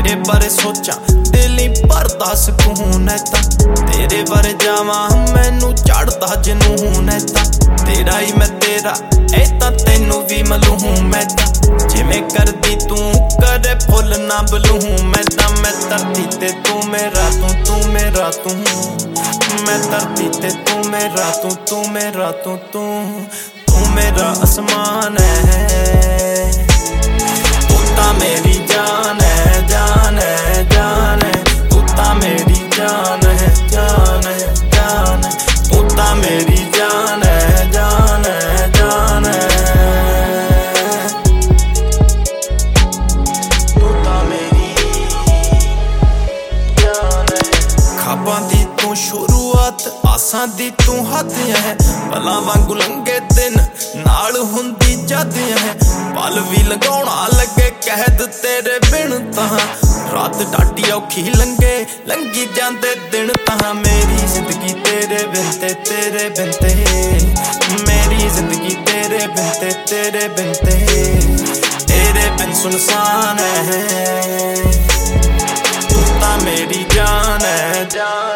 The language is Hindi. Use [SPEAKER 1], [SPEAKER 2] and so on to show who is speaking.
[SPEAKER 1] तेरे बारे सोचा दिल ही भरदा सकून है ता तेरे बारे जावा मैनू चढ़दा जनून है ता तेरा ही मैं तेरा ए ता तेनू भी मलूम है ता जिवें करदी तू करे फुल ना बलूं मैं धरती ते तू मेरा तू मेरा तू मैं धरती ते तू मेरा तू मेरा तू मेरा आसमान है तू ता मेरी जान है जान है जान है तू ता मेरी जान है जान है जान है तू ता मेरी जान है जान है जान है तू ता मेरी जान है खाबां दी तू शुरुआत आसां दी तू हद है भला वांगू लंघे दिन नाल हुंदी जद है पल भी लगाउणा लगे कहद तेरे बिन तां रात डाटी औखी लंघी जांदे दिन तां मेरी जिंदगी तेरे बिन ते मेरी जिंदगी तेरे बिन तेरे बिन सुनसान है तू तां मेरी जान है जान